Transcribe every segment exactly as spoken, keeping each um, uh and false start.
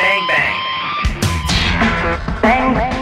Bang Bang. Bang Bang.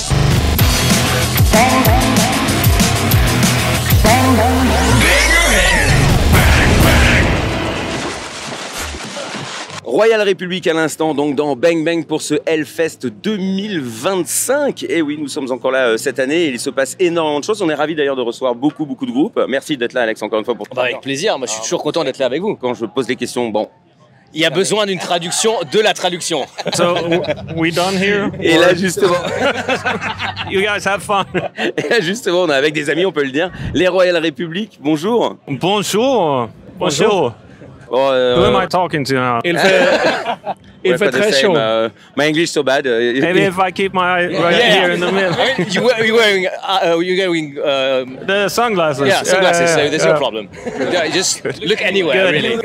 Royal République à l'instant, donc dans Bang Bang pour ce Hellfest deux mille vingt-cinq. Et oui, nous sommes encore là euh, cette année et il se passe énormément de choses. On est ravis d'ailleurs de recevoir beaucoup, beaucoup de groupes. Merci d'être là, Alex, encore une fois. Pour bah, avec plaisir, moi je suis toujours content d'être là avec vous. Quand je pose des questions, bon... Il y a besoin d'une traduction de la traduction. So, we done here? Et là, justement... You guys have fun. Et là, justement, on est avec des amis, on peut le dire. Les Royal République, bonjour. Bonjour. Bonjour. Oh, euh, Who am I talking to now? Il fait, il ouais, fait très chaud. Uh, my English so bad. Uh, Maybe if I keep my right yeah. here in the middle. I mean, you were, you're wearing, uh, you're wearing um, The sunglasses. yeah, sunglasses, Yeah, yeah, so there's yeah. no problem. Yeah, just look anywhere, Good. really.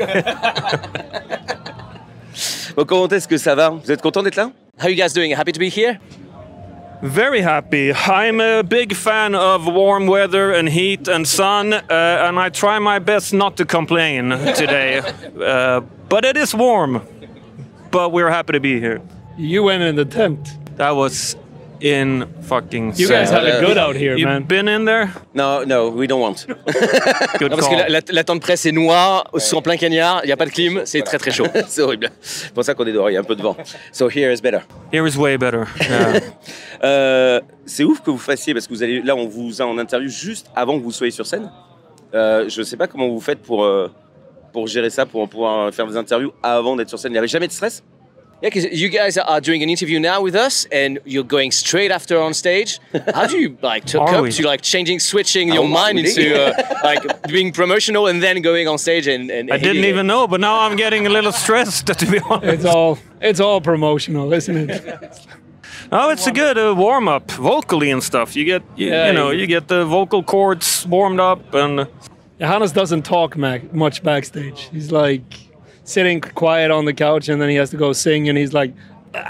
Bon, comment est-ce que ça va? Vous êtes content d'être là? How are you guys doing? Happy to be here? Very happy. I'm a big fan of warm weather and heat and sun, uh, and I try my best not to complain today. Uh, but it is warm. But we're happy to be here. You went in the tent. That was in fucking. You guys sad. have it good out here, You've man. been in there? No, no, we don't want. Good Non, parce que call. la, la, la tente presse est noire, ouais. En plein cagnard, il n'y a pas de clim, c'est très très chaud. C'est horrible. C'est pour ça qu'on est dehors, il y a un peu de vent. So here is better. Here is way better. Yeah. euh, c'est ouf que vous fassiez, parce que vous allez, là, on vous a en interview juste avant que vous soyez sur scène. Euh, je ne sais pas comment vous faites pour, euh, pour gérer ça, pour pouvoir faire des interviews avant d'être sur scène. Il n'y avait jamais de stress? Yeah, because you guys are doing an interview now with us, and you're going straight after on stage. How do you like to Are cope we? to like changing, switching your Oh, mind really? into uh, like being promotional and then going on stage and, and I didn't even know, but now I'm getting a little stressed, to be honest. It's all it's all promotional, isn't it? Oh, it's a good uh, warm up vocally and stuff. You get, you, Yeah, you know, you- you get the vocal cords warmed up, and Johannes doesn't talk ma- much backstage. He's like sitting quiet on the couch, and then he has to go sing, and he's like,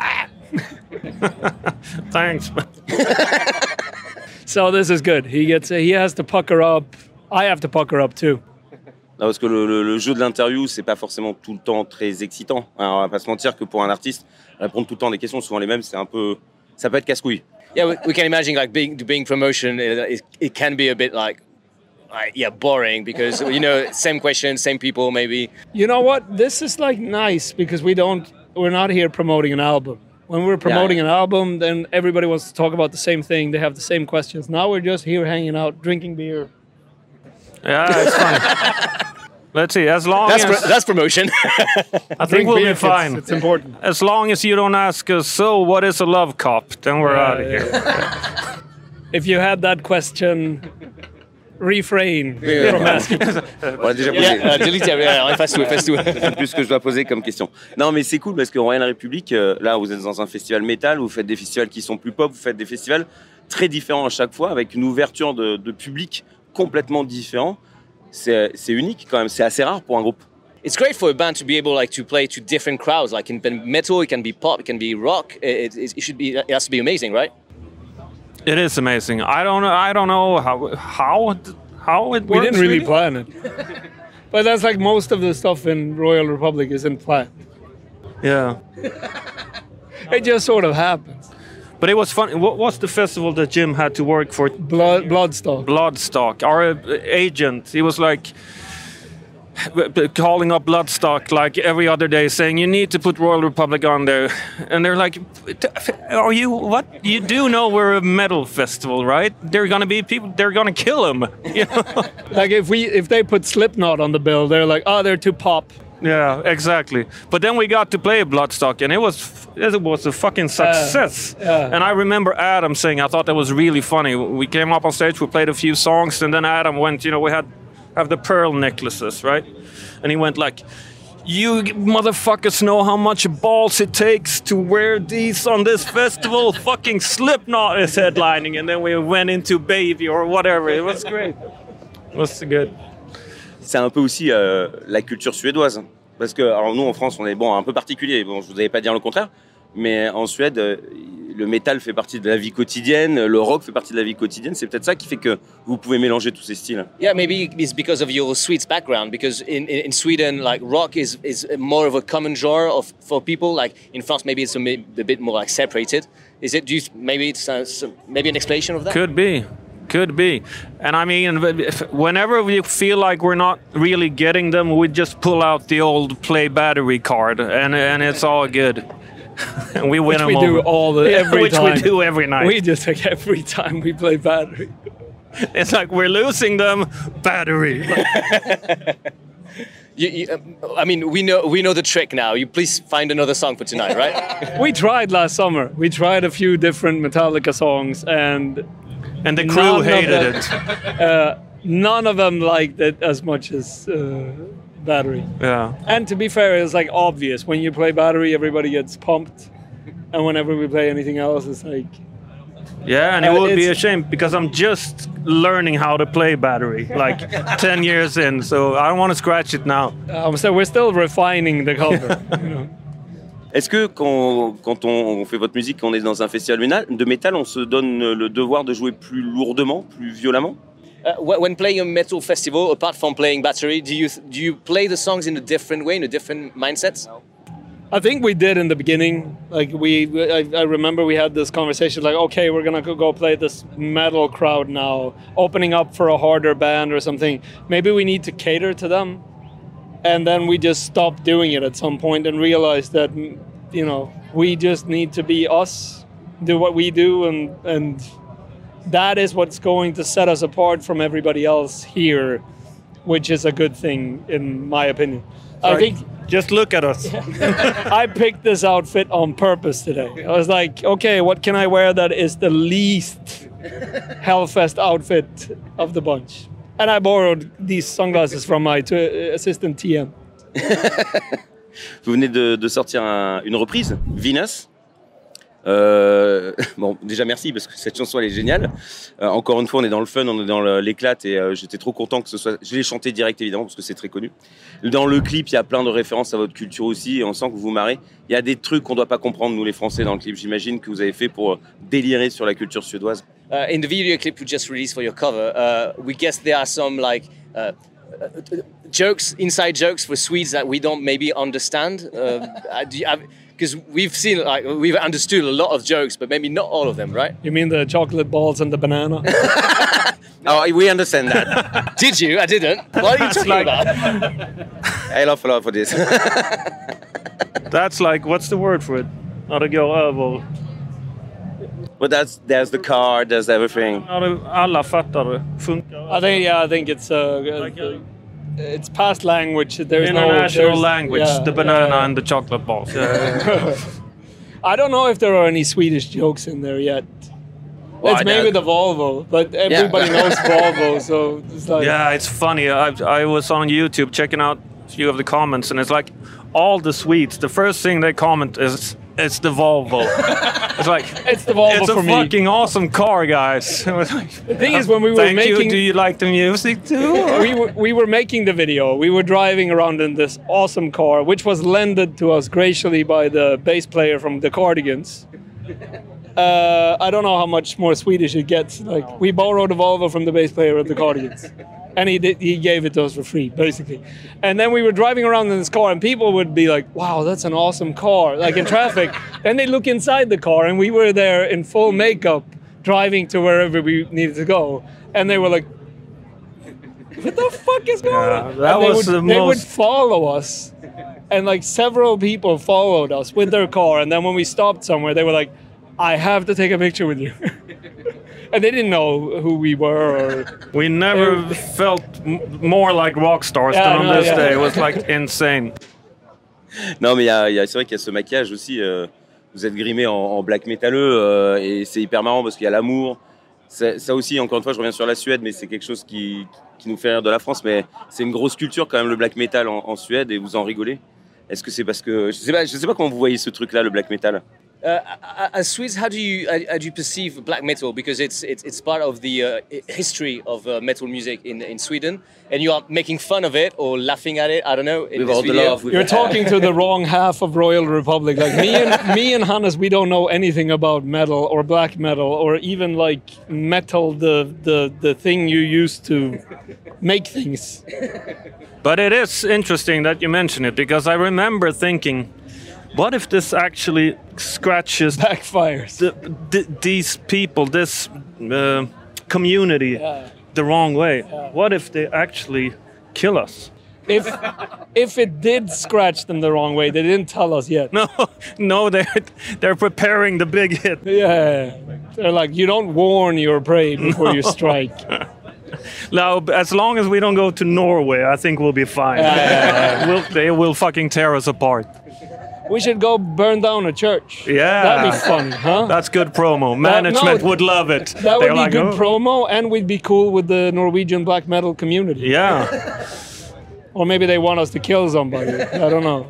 thanks. so this is good. He gets he has to pucker up. I have to pucker up too. Non, parce que le, le, le jeu de l'interview, c'est pas forcément tout le temps très excitant. Alors, on va pas se mentir que pour un artiste, répondre tout le temps des questions, souvent les mêmes, c'est un peu, ça peut être casse-couille. Yeah, we, we can imagine like being being promotion. It, it, it can be a bit like, like yeah, boring because you know same questions, same people maybe. You know what? This is like nice because we don't we're not here promoting an album. When we're promoting Yeah. an album, then everybody wants to talk about the same thing. They have the same questions. Now we're just here hanging out, drinking beer. Yeah, it's fun. Let's see. As long That's as pro- that's promotion. I think Drink we'll beer, be it's- fine. It's, important. As long as you don't ask us, so what is a love cup? Then we're Yeah, out of yeah. here. If you had that question, refrain from asking. On l'a déjà posé. yeah, uh, delete it. Yeah, efface tout, efface tout. C'est plus ce que je dois poser comme question. Non, mais c'est cool parce que Royal République, euh, là, vous êtes dans un festival métal, vous faites des festivals qui sont plus pop, vous faites des festivals très différents à chaque fois, avec une ouverture de, de public complètement différent. C'est, c'est unique quand même, c'est assez rare pour un groupe. It's great for a band to be able like to play to different crowds. Like in metal, it can be pop, it can be rock. It, it, it should be. It has to be amazing, right? It is amazing. I don't know. I don't know how how how it We works. didn't really plan it. But that's like most of the stuff in Royal Republic isn't planned. Yeah, It just sort of happens. but it was fun. What was the festival that Jim had to work for? Blood, Bloodstock. Bloodstock. Our uh, agent, he was like b- b- calling up Bloodstock like every other day, saying you need to put Royal Republic on there, and they're like, "Are you what? You do know we're a metal festival, right? They're gonna be people. They're gonna kill him." You know? Like if we if they put Slipknot on the bill, they're like, oh, they're too pop. Yeah, exactly. But then we got to play Bloodstock, and it was it was a fucking success. yeah. And I remember Adam saying, I thought that was really funny. We came up on stage, we played a few songs, and then Adam went, you know, we had have the pearl necklaces, right? And he went like, "You motherfuckers know how much balls it takes to wear these on this festival? Fucking Slipknot is headlining." And then we went into Baby or whatever. It was great. It was good. C'est un peu aussi euh, la culture suédoise. Parce que alors nous en France, on est bon, un peu particulier. Bon, je vous avais pas dire le contraire. Mais en Suède, euh, le métal fait partie de la vie quotidienne, le rock fait partie de la vie quotidienne. C'est peut-être ça qui fait que vous pouvez mélanger tous ces styles. Yeah, maybe it's because of your Swedes background. Because in, in, in Sweden, like rock is, is more of a common genre of for people. Like in France, maybe it's a, a bit more like separated. Is it? Do you maybe it's uh, some, maybe an explanation of that? Could be. Could be. And I mean, if, whenever we feel like we're not really getting them, we just pull out the old play battery card, and and it's all good. And we win which them we over. do all the every Which time. we do every night. We just like every time we play battery. It's like we're losing them, battery. You, you, uh, I mean, we know we know the trick now. You please find another song for tonight, right? We tried last summer. We tried a few different Metallica songs, and And the crew hated them, it. Uh, none of them liked it as much as uh, battery. Yeah. And to be fair, it's like obvious when you play battery, everybody gets pumped, and whenever we play anything else, it's like. Yeah, and it Uh, would be a it's- shame because I'm just learning how to play battery, like ten years in. So I don't want to scratch it now. Um, so we're still refining the cover. You know? Est-ce que quand, quand on, on fait votre musique, quand on est dans un festival métal- de métal, on se donne le devoir de jouer plus lourdement, plus violemment? Uh, wh- when playing a metal festival, apart from playing battery, do you do you play the songs in a different way, in a different mindset? I think we did in the beginning. Like we, I, I remember we had this conversation. Like, okay, we're gonna go go play this metal crowd now, opening up for a harder band or something. Maybe we need to cater to them, and then we just stopped doing it at some point and realized that, you know, we just need to be us, do what we do, and and that is what's going to set us apart from everybody else here, which is a good thing in my opinion. I think. Just look at us. I picked this outfit on purpose today. I was like, okay, what can I wear that is the least Hellfest outfit of the bunch? And I borrowed these sunglasses from my t- assistant T M. Vous venez de, de sortir un- une reprise, Venus. Euh, bon, déjà merci parce que cette chanson elle est géniale. Euh, encore une fois, on est dans le fun, on est dans le- l'éclate et euh, j'étais trop content que ce soit. Je l'ai chanté direct évidemment parce que c'est très connu. Dans le clip, il y a plein de références à votre culture aussi et on sent que vous vous marrez. Il y a des trucs qu'on doit pas comprendre nous les Français dans le clip. J'imagine que vous avez fait pour délirer sur la culture suédoise. Uh, in the video clip you just released for your cover, uh, we guess there are some like uh, uh, jokes, inside jokes for Swedes that we don't maybe understand. Because uh, we've seen, like, we've understood a lot of jokes, but maybe not all of them, right? You mean the chocolate balls and the banana? Oh, we understand that. Did you? I didn't. What are you talking like- about? I love a lot for this. That's like, what's the word for it? How to go över. But that's there's the car, there's everything. Ja, det- Alla fattar det. Funkar. I think, yeah, I think it's uh, Like a- it's past language. There's no International there's- language, yeah, the banana yeah. and the chocolate balls. Yeah. I don't know if there are any Swedish jokes in there yet. Well, it's I maybe know. the Volvo, but everybody knows Volvo, so it's like Yeah, it's funny. I, I was on YouTube checking out a few of the comments, and it's like all the Swedes, the first thing they comment is, it's the Volvo. It's like, it's the Volvo it's a for me. fucking awesome car, guys. It was like, The thing is, when we were thank making, you. Do you like the music too? we were, we were making the video. We were driving around in this awesome car, which was lended to us graciously by the bass player from the Cardigans. Uh, I don't know how much more Swedish it gets. Like we borrowed a Volvo from the bass player of the Cardigans, and he did, he gave it to us for free, basically. And then we were driving around in this car, and people would be like, "Wow, that's an awesome car!" Like in traffic. Then they look inside the car, and we were there in full makeup, driving to wherever we needed to go, and they were like, "What the fuck is going Yeah, on?" that And they was would, the they would most- follow us, and like several people followed us with their car, and then when we stopped somewhere, they were like, "I have to take a picture with you," and they didn't know who we were. Or We never felt m- more like rock stars Yeah, than on no, this yeah. day. It was like insane. Non, mais il y a- il y a- c'est vrai qu'il y a ce maquillage aussi. euh, vous êtes grimé en, en black métalleux euh, et c'est hyper marrant parce qu'il y a l'amour. C'est- Ça aussi, encore une fois, je reviens sur la Suède, mais c'est quelque chose qui, qui nous fait rire de la France. Mais c'est une grosse culture quand même, le black metal en, en Suède, et vous en rigolez. Est-ce que c'est parce que je sais pas, je sais pas comment vous voyez ce truc-là, le black metal. Uh, as Swedes, how do you how do you perceive black metal? Because it's it's, it's part of the uh, history of uh, metal music in, in Sweden, and you are making fun of it or laughing at it. I don't know. With all the love, you're talking to the wrong half of Royal Republic. Like me and me and Hannes, we don't know anything about metal or black metal or even like metal, the the the thing you use to make things. But it is interesting that you mention it, because I remember thinking, what if this actually scratches backfires the, the, these people, this uh, community, yeah. the wrong way? Yeah. What if they actually kill us? If if it did scratch them the wrong way, they didn't tell us yet. No, no, they're they're preparing the big hit. Yeah, they're like, you don't warn your prey before no. you strike. Now, as long as we don't go to Norway, I think we'll be fine. Yeah, yeah, yeah. we'll, they will fucking tear us apart. We should go burn down a church. Yeah. That'd be fun, huh? That's good promo. Management no, would love it. That They're would be like, good oh. promo, and we'd be cool with the Norwegian black metal community. Yeah. Or maybe they want us to kill somebody. I don't know.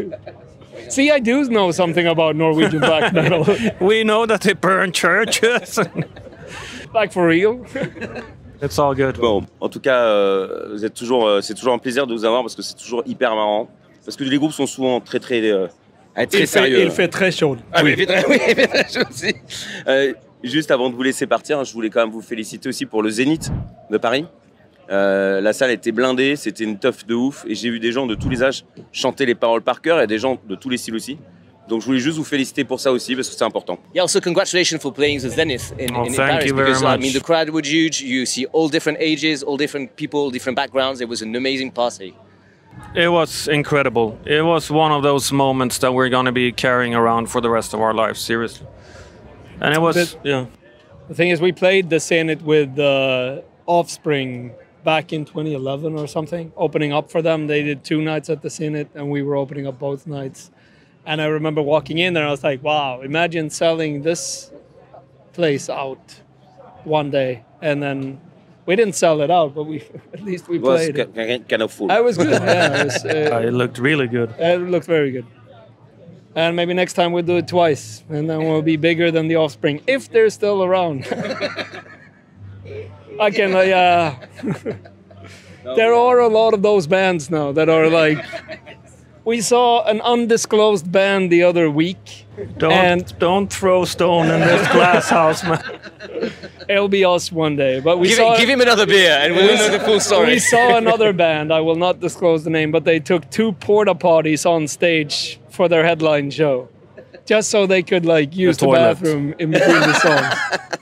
See, I do know something about Norwegian black metal. We know that they burn churches. Like for real. It's all good. Bon, en tout cas, euh, vous êtes toujours, euh, c'est toujours un plaisir de vous avoir parce que c'est toujours hyper marrant. Parce que les groupes sont souvent très très euh, très il sérieux. Fait, il fait très chaud. Ah, oui. Mais il fait très, oui, il fait très chaud aussi. Euh, juste avant de vous laisser partir, je voulais quand même vous féliciter aussi pour le Zénith de Paris. Euh, la salle était blindée, c'était une teuf de ouf, et j'ai vu des gens de tous les âges chanter les paroles par cœur, et des gens de tous les styles aussi. Donc je voulais juste vous féliciter pour ça aussi parce que c'est important. Yeah, also congratulations for playing the Zenith in, oh, in, in thank Paris you very because much. I mean the crowd was huge. You see all different ages, all different people, different backgrounds. It was an amazing party. It was incredible. It was one of those moments that we're going to be carrying around for the rest of our lives, seriously. And it was, the, yeah. The thing is, we played the Zenith with uh, Offspring back in twenty eleven or something, opening up for them. They did two nights at the Zenith, and we were opening up both nights. And I remember walking in there, and I was like, wow, imagine selling this place out one day. And then we didn't sell it out, but we at least we it was played ca- it. kind of full. I was good, yeah. It, was, uh, it looked really good. It looked very good. And maybe next time we'll do it twice, and then we'll be bigger than the Offspring, if they're still around. I can, uh, yeah. There are a lot of those bands now that are like... We saw an undisclosed band the other week. Don't, and don't throw stone in this glass house, man. It'll be us one day. But we give, saw it, give him another beer and we'll know the full story. We saw another band. I will not disclose the name, but they took two porta potties on stage for their headline show, just so they could like use the, the bathroom in between the songs.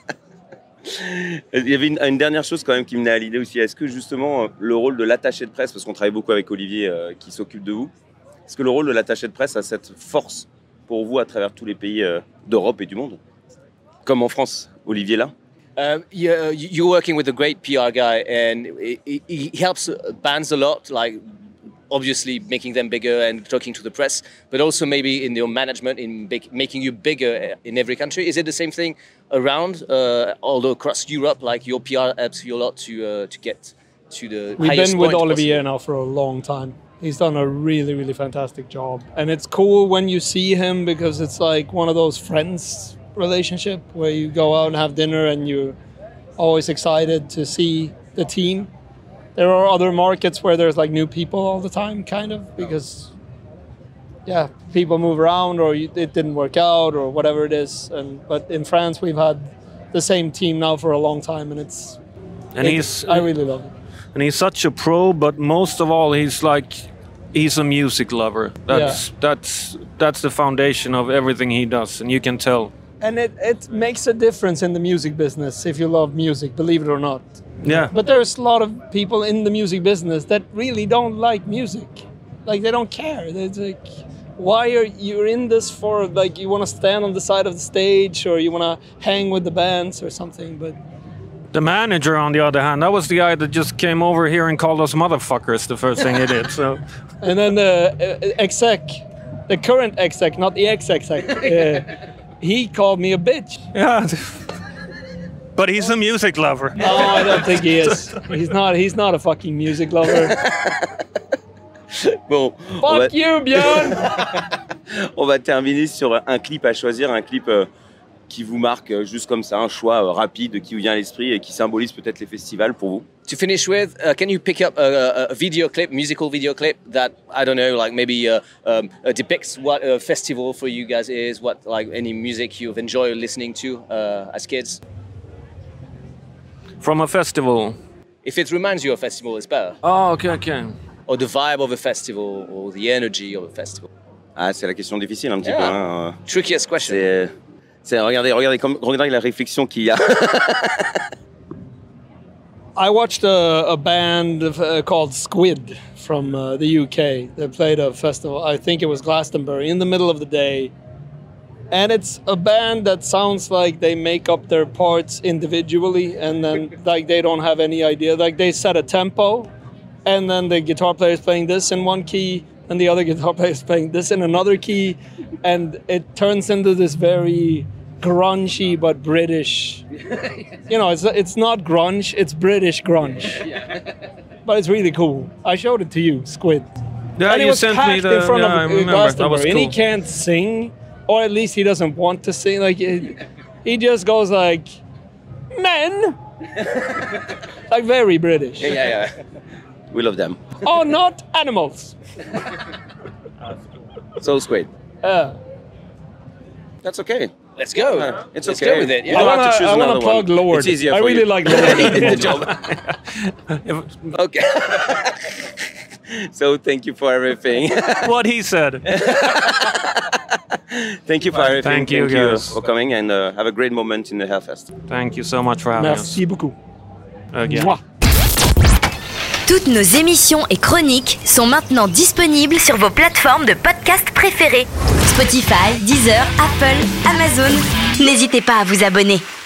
Il y avait une, une dernière chose quand même qui me venait à l'idée aussi. Est-ce que justement le rôle de l'attaché de presse, parce qu'on travaille beaucoup avec Olivier euh, qui s'occupe de vous, est-ce que le rôle de l'attaché de presse a cette force pour vous à travers tous les pays euh, d'Europe et du monde, comme en France, Olivier là? Um, yeah, you're working with a great P R guy, and he, he helps bands a lot, like obviously making them bigger and talking to the press, but also maybe in your management, in big, making you bigger in every country. Is it the same thing around, uh, although across Europe, like your P R helps you a lot to uh, to get to the We've highest been with point Olivier possible? now for a long time. He's done a really, really fantastic job. And it's cool when you see him because it's like one of those friends relationship where you go out and have dinner and you're always excited to see the team. There are other markets where there's like new people all the time, kind of, because yeah, people move around or you, it didn't work out or whatever it is. And but in France, we've had the same team now for a long time, and it's and it, he's I really love it. And he's such a pro, but most of all, he's like he's a music lover. That's yeah. that's that's the foundation of everything he does, and you can tell. And it, it makes a difference in the music business if you love music, believe it or not. Yeah. But there's a lot of people in the music business that really don't like music. Like, they don't care. It's like, why are you in this for? Like, you want to stand on the side of the stage or you want to hang with the bands or something, but... The manager, on the other hand, that was the guy that just came over here and called us motherfuckers the first thing he did. So, and then the uh, exec, the current exec, not the ex-exec, uh, he called me a bitch. Yeah, but he's a music lover. No, I don't think he is. He's not. He's not a fucking music lover. Bon, Fuck va... you, Björn. On va terminer sur un clip à choisir, un clip euh, qui vous marque euh, juste comme ça, un choix euh, rapide qui vous vient à l'esprit et qui symbolise peut-être les festivals pour vous. To finish with, uh, can you pick up a, a, a video clip, musical video clip that, I don't know, like maybe uh, um, uh, depicts what a festival for you guys is, what like any music you've enjoyed listening to uh, as kids? From a festival. If it reminds you of a festival, it's better. Oh, okay, okay. Or the vibe of a festival, or the energy of a festival. Ah, c'est la question difficile un petit Yeah. peu. Hein. Trickiest question. C'est, c'est regardez, regardez, comme, regardez la réflexion qu'il y a. I watched a, a band uh, called Squid from uh, the U K. They played a festival, I think it was Glastonbury, in the middle of the day. And it's a band that sounds like they make up their parts individually and then like they don't have any idea. Like they set a tempo and then the guitar player is playing this in one key and the other guitar player is playing this in another key. And it turns into this very grungy but British. You know, it's it's not grunge, it's British grunge. But it's really cool. I showed it to you, Squid. Yeah, And it you was sent me packed the. in front yeah, I of remember. Glastonbury, That was and he cool. can't sing, or at least he doesn't want to sing. Like he, he just goes like, "Men," like very British. Yeah, yeah, yeah. We love them. Oh, not animals. So Squid. Uh, That's okay. Let's go. Uh, it's Let's okay. go with it. You Yeah. don't I have to wanna, choose I wanna another plug one. Lord. It's easier I for really you. like He Lord. did the job. Okay. So thank you for everything. What he said. Thank you for everything. Thank you, guys. for coming and uh, have a great moment in the Hellfest. Thank you so much for having Merci beaucoup. us again. Mwah. Toutes nos émissions et chroniques sont maintenant disponibles sur vos plateformes de podcast préférées. Spotify, Deezer, Apple, Amazon. N'hésitez pas à vous abonner.